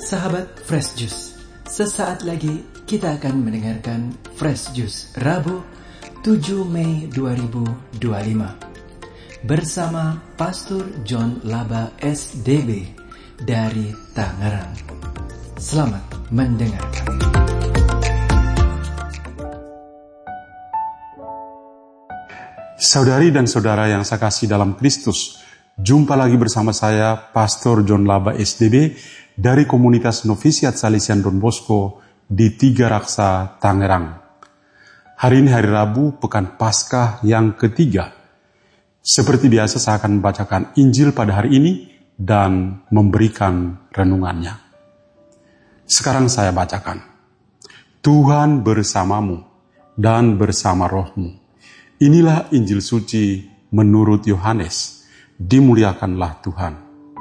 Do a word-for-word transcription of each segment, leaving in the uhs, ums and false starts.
Sahabat Fresh Juice, sesaat lagi kita akan mendengarkan Fresh Juice Rabu tujuh Mei dua ribu dua puluh lima bersama Pastor John Laba S D B dari Tangerang. Selamat mendengarkan. Saudari dan saudara yang saya kasih dalam Kristus, jumpa lagi bersama saya, Pastor John Laba S D B dari komunitas Novisiat Salesian Don Bosco di Tiga Raksa, Tangerang. Hari ini hari Rabu, Pekan Paskah yang ketiga. Seperti biasa saya akan membacakan Injil pada hari ini dan memberikan renungannya. Sekarang saya bacakan. Tuhan bersamamu dan bersama rohmu. Inilah Injil suci menurut Yohanes. Dimuliakanlah Tuhan.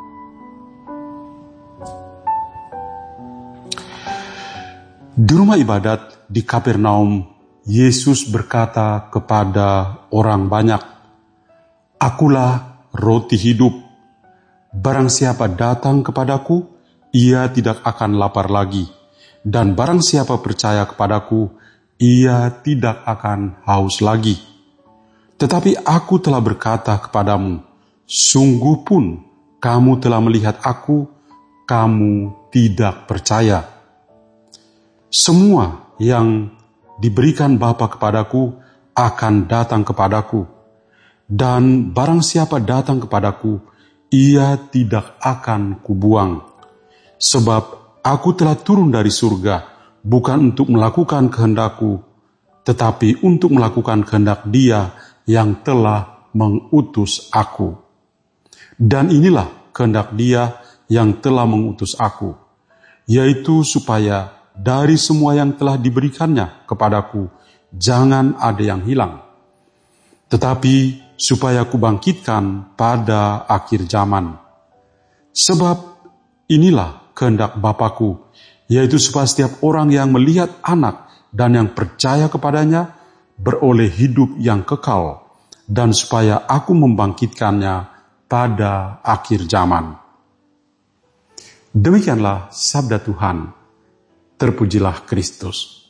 Di rumah ibadat di Kapernaum, Yesus berkata kepada orang banyak, "Akulah roti hidup. Barang siapa datang kepadaku, ia tidak akan lapar lagi. Dan barang siapa percaya kepadaku, ia tidak akan haus lagi. Tetapi aku telah berkata kepadamu, sungguh pun kamu telah melihat aku, kamu tidak percaya. Semua yang diberikan Bapa kepadaku akan datang kepadaku, dan barang siapa datang kepadaku, ia tidak akan kubuang. Sebab aku telah turun dari surga, bukan untuk melakukan kehendakku, tetapi untuk melakukan kehendak Dia yang telah mengutus aku. Dan inilah kehendak Dia yang telah mengutus aku, yaitu supaya dari semua yang telah diberikannya kepadaku, jangan ada yang hilang, tetapi supaya kubangkitkan pada akhir zaman. Sebab inilah kehendak Bapa-Ku, yaitu supaya setiap orang yang melihat Anak dan yang percaya kepadanya beroleh hidup yang kekal, dan supaya aku membangkitkannya pada akhir zaman." Demikianlah sabda Tuhan. Terpujilah Kristus.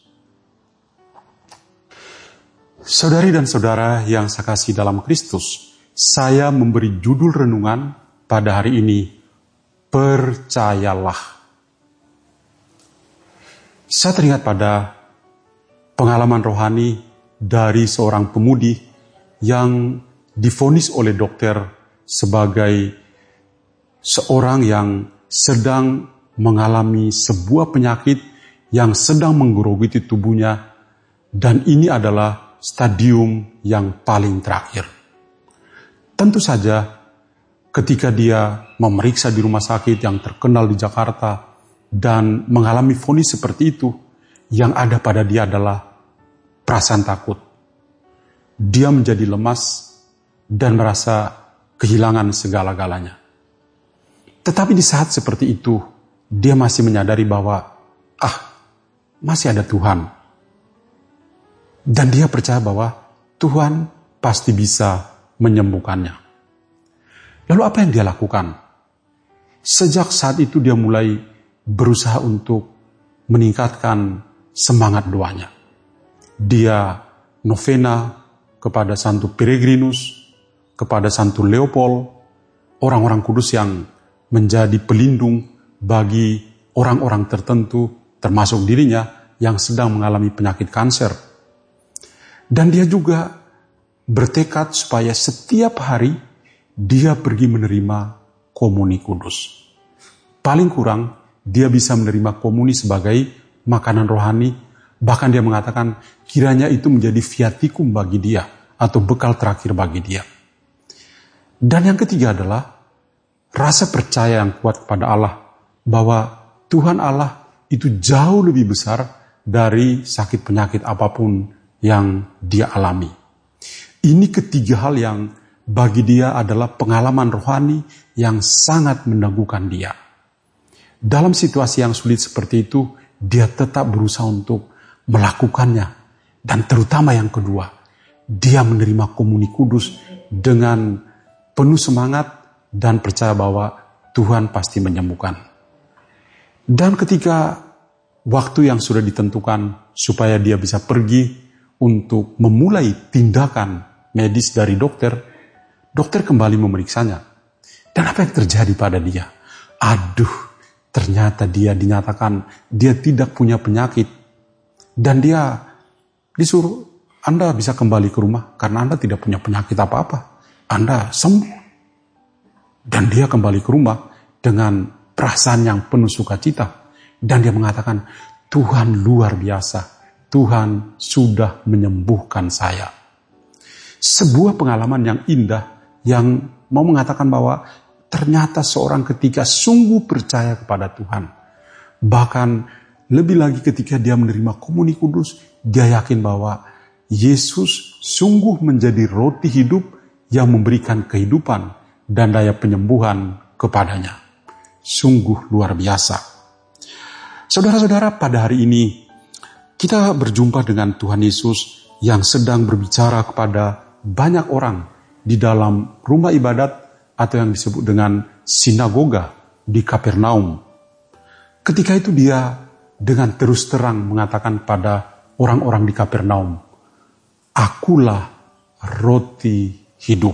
Saudari dan saudara yang saya kasih dalam Kristus, saya memberi judul renungan pada hari ini, Percayalah. Saya teringat pada pengalaman rohani dari seorang pemudi yang divonis oleh dokter sebagai seorang yang sedang mengalami sebuah penyakit yang sedang menggerogoti tubuhnya, dan ini adalah stadium yang paling terakhir. Tentu saja ketika dia memeriksa di rumah sakit yang terkenal di Jakarta dan mengalami vonis seperti itu, yang ada pada dia adalah perasaan takut. Dia menjadi lemas dan merasa kehilangan segala-galanya. Tetapi di saat seperti itu, dia masih menyadari bahwa, ah, masih ada Tuhan. Dan dia percaya bahwa Tuhan pasti bisa menyembuhkannya. Lalu apa yang dia lakukan? Sejak saat itu dia mulai berusaha untuk meningkatkan semangat doanya. Dia novena kepada Santo Peregrinus, kepada Santo Leopold, orang-orang kudus yang menjadi pelindung bagi orang-orang tertentu, termasuk dirinya yang sedang mengalami penyakit kanser. Dan dia juga bertekad supaya setiap hari dia pergi menerima komuni kudus. Paling kurang dia bisa menerima komuni sebagai makanan rohani, bahkan dia mengatakan kiranya itu menjadi viatikum bagi dia atau bekal terakhir bagi dia. Dan yang ketiga adalah rasa percaya yang kuat kepada Allah, bahwa Tuhan Allah itu jauh lebih besar dari sakit penyakit apapun yang dia alami. Ini ketiga hal yang bagi dia adalah pengalaman rohani yang sangat meneguhkan dia. Dalam situasi yang sulit seperti itu, dia tetap berusaha untuk melakukannya. Dan terutama yang kedua, dia menerima komuni kudus dengan penuh semangat dan percaya bahwa Tuhan pasti menyembuhkan. Dan ketika waktu yang sudah ditentukan supaya dia bisa pergi untuk memulai tindakan medis dari dokter, dokter kembali memeriksanya. Dan apa yang terjadi pada dia? Aduh, ternyata dia dinyatakan dia tidak punya penyakit. Dan dia disuruh, Anda bisa kembali ke rumah karena Anda tidak punya penyakit apa-apa. Anda sembuh. Dan dia kembali ke rumah dengan perasaan yang penuh sukacita. Dan dia mengatakan, Tuhan luar biasa. Tuhan sudah menyembuhkan saya. Sebuah pengalaman yang indah yang mau mengatakan bahwa ternyata seorang ketika sungguh percaya kepada Tuhan. Bahkan lebih lagi ketika dia menerima komuni kudus, dia yakin bahwa Yesus sungguh menjadi roti hidup yang memberikan kehidupan dan daya penyembuhan kepadanya. Sungguh luar biasa. Saudara-saudara, pada hari ini kita berjumpa dengan Tuhan Yesus yang sedang berbicara kepada banyak orang di dalam rumah ibadat atau yang disebut dengan sinagoga di Kapernaum. Ketika itu dia dengan terus terang mengatakan pada orang-orang di Kapernaum, Akulah roti hidup.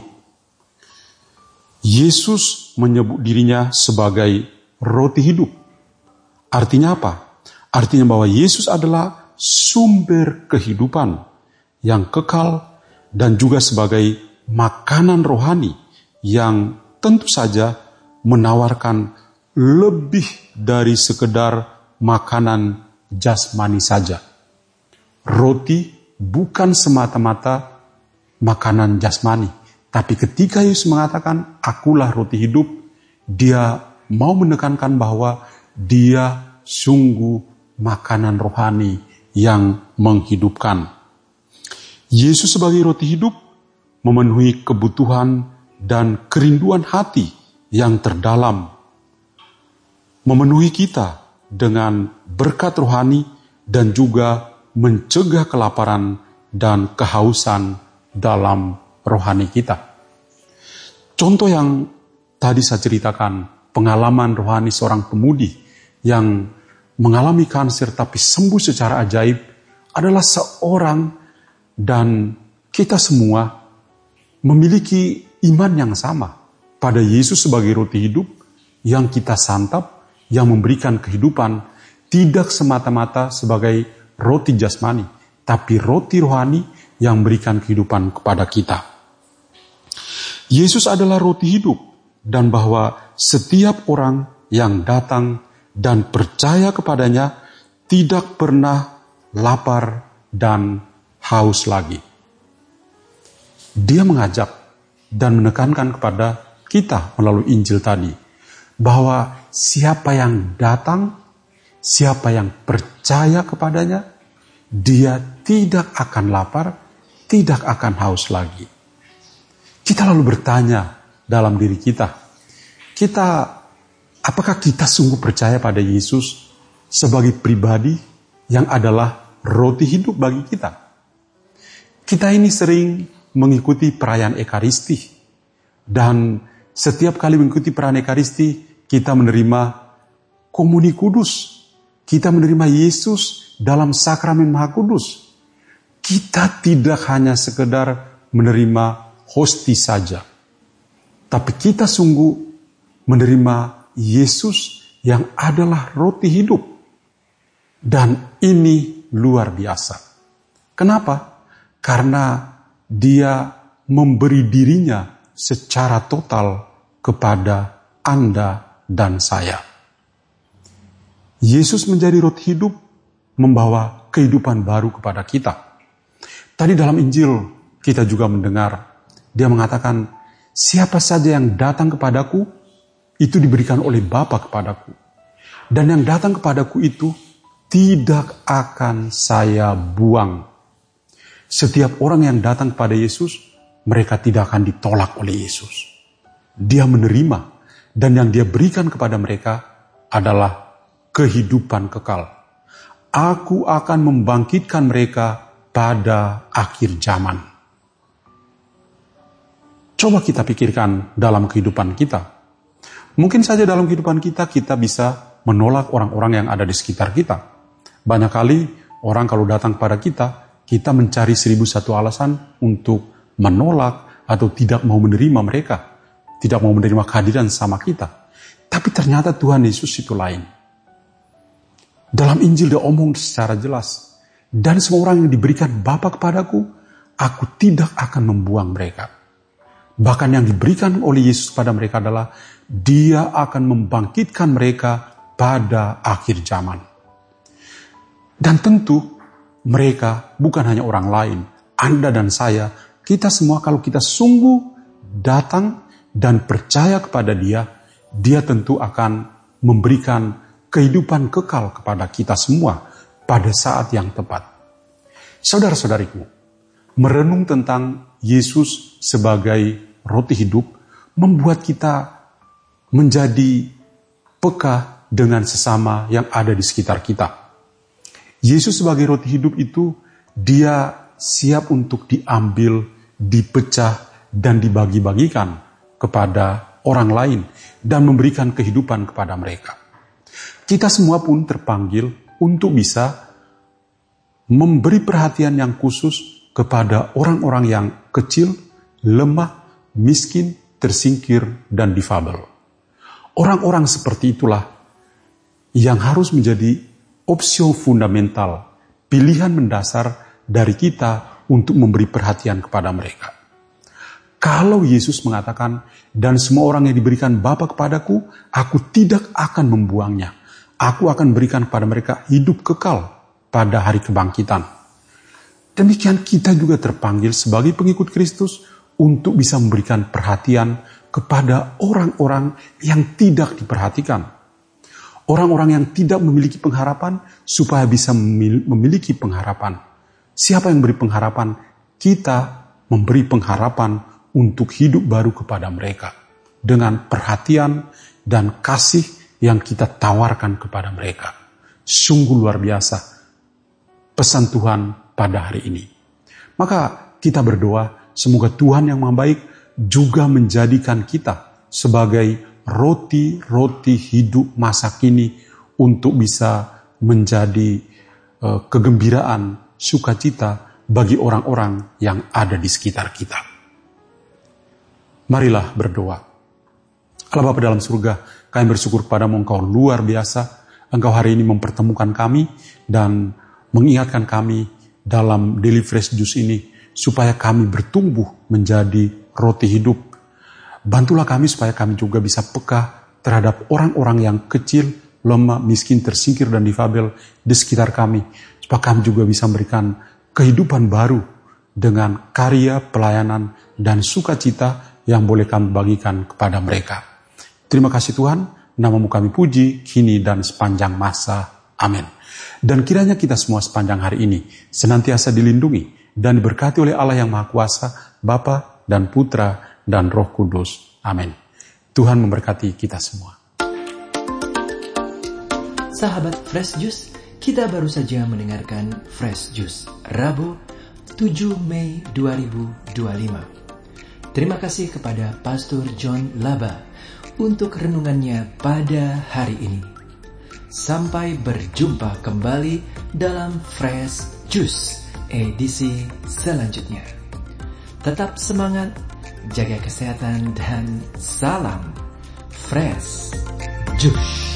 Yesus menyebut dirinya sebagai roti hidup. Artinya apa? Artinya bahwa Yesus adalah sumber kehidupan yang kekal dan juga sebagai makanan rohani yang tentu saja menawarkan lebih dari sekedar makanan jasmani saja. Roti bukan semata-mata makanan jasmani, tapi ketika Yesus mengatakan, Akulah roti hidup, dia mau menekankan bahwa dia sungguh makanan rohani yang menghidupkan. Yesus sebagai roti hidup memenuhi kebutuhan dan kerinduan hati yang terdalam. Memenuhi kita dengan berkat rohani dan juga mencegah kelaparan dan kehausan dalam rohani kita. Contoh yang tadi saya ceritakan, pengalaman rohani seorang pemudi yang mengalami kanker tapi sembuh secara ajaib adalah seorang dan kita semua memiliki iman yang sama pada Yesus sebagai roti hidup yang kita santap, yang memberikan kehidupan, tidak semata-mata sebagai roti jasmani, tapi roti rohani yang memberikan kehidupan kepada kita. Yesus adalah roti hidup, dan bahwa setiap orang yang datang dan percaya kepadanya tidak pernah lapar dan haus lagi. Dia mengajak dan menekankan kepada kita melalui Injil tadi, bahwa siapa yang datang, siapa yang percaya kepadanya, dia tidak akan lapar, tidak akan haus lagi. Kita lalu bertanya dalam diri kita, kita apakah kita sungguh percaya pada Yesus sebagai pribadi yang adalah roti hidup bagi kita? Kita ini sering mengikuti perayaan Ekaristi, dan setiap kali mengikuti perayaan Ekaristi, kita menerima komuni kudus. Kita menerima Yesus dalam sakramen Maha Kudus. Kita tidak hanya sekedar menerima hosti saja, tapi kita sungguh menerima Yesus yang adalah roti hidup. Dan ini luar biasa. Kenapa? Karena dia memberi dirinya secara total kepada Anda dan saya. Yesus menjadi roti hidup, membawa kehidupan baru kepada kita. Tadi dalam Injil kita juga mendengar, dia mengatakan, siapa saja yang datang kepadaku, itu diberikan oleh Bapa kepadaku. Dan yang datang kepadaku itu tidak akan saya buang. Setiap orang yang datang kepada Yesus, mereka tidak akan ditolak oleh Yesus. Dia menerima, dan yang dia berikan kepada mereka adalah kehidupan kekal. Aku akan membangkitkan mereka pada akhir zaman. Coba kita pikirkan dalam kehidupan kita. Mungkin saja dalam kehidupan kita, kita bisa menolak orang-orang yang ada di sekitar kita. Banyak kali orang kalau datang pada kita, kita mencari seribu satu alasan untuk menolak atau tidak mau menerima mereka, tidak mau menerima kehadiran sama kita. Tapi ternyata Tuhan Yesus itu lain. Dalam Injil dia omong secara jelas, dan semua orang yang diberikan Bapa kepadaku, aku tidak akan membuang mereka. Bahkan yang diberikan oleh Yesus pada mereka adalah Dia akan membangkitkan mereka pada akhir zaman. Dan tentu mereka bukan hanya orang lain, Anda dan saya, kita semua kalau kita sungguh datang dan percaya kepada Dia, Dia tentu akan memberikan kehidupan kekal kepada kita semua pada saat yang tepat. Saudara-saudariku, merenung tentang Yesus sebagai roti hidup membuat kita menjadi peka dengan sesama yang ada di sekitar kita. Yesus sebagai roti hidup itu, Dia siap untuk diambil, dipecah, dan dibagi-bagikan kepada orang lain dan memberikan kehidupan kepada mereka. Kita semua pun terpanggil untuk bisa memberi perhatian yang khusus kepada orang-orang yang kecil, lemah, miskin, tersingkir, dan difabel. Orang-orang seperti itulah yang harus menjadi opsi fundamental, pilihan mendasar dari kita untuk memberi perhatian kepada mereka. Kalau Yesus mengatakan, dan semua orang yang diberikan Bapa kepadaku, aku tidak akan membuangnya. Aku akan berikan kepada mereka hidup kekal pada hari kebangkitan. Demikian kita juga terpanggil sebagai pengikut Kristus untuk bisa memberikan perhatian kepada orang-orang yang tidak diperhatikan. Orang-orang yang tidak memiliki pengharapan supaya bisa memiliki pengharapan. Siapa yang memberi pengharapan? Kita memberi pengharapan untuk hidup baru kepada mereka. Dengan perhatian dan kasih yang kita tawarkan kepada mereka. Sungguh luar biasa pesan Tuhan pada hari ini. Maka kita berdoa semoga Tuhan yang Maha Baik juga menjadikan kita sebagai roti-roti hidup masa kini untuk bisa menjadi uh, kegembiraan, sukacita bagi orang-orang yang ada di sekitar kita. Marilah berdoa. Allah Bapa dalam surga, kami bersyukur kepadamu, Engkau luar biasa. Engkau hari ini mempertemukan kami dan mengingatkan kami dalam Daily Fresh Juice ini supaya kami bertumbuh menjadi roti hidup. Bantulah kami supaya kami juga bisa peka terhadap orang-orang yang kecil, lemah, miskin, tersingkir, dan difabel di sekitar kami. Supaya kami juga bisa memberikan kehidupan baru dengan karya, pelayanan, dan sukacita yang boleh kami bagikan kepada mereka. Terima kasih Tuhan, namamu kami puji, kini dan sepanjang masa. Amin. Dan kiranya kita semua sepanjang hari ini senantiasa dilindungi dan diberkati oleh Allah yang Maha Kuasa, Bapa dan Putra dan Roh Kudus. Amin. Tuhan memberkati kita semua. Sahabat Fresh Juice, kita baru saja mendengarkan Fresh Juice Rabu tujuh Mei dua ribu dua puluh lima. Terima kasih kepada Pastor John Laba untuk renungannya pada hari ini. Sampai berjumpa kembali dalam Fresh Juice edisi selanjutnya. Tetap semangat, jaga kesehatan, dan salam Fresh Juice.